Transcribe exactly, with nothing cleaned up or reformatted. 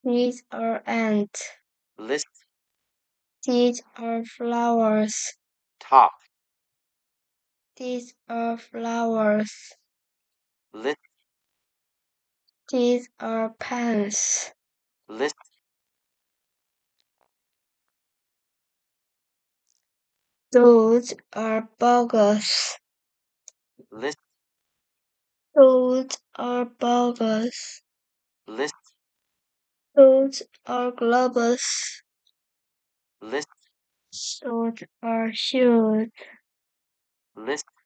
These are ants. list, These are flowers. top, These are flowers. list, These are pens. list, Those are buggers. list, Those are buggers. list, Those are gloves. list, Those are shoes. list.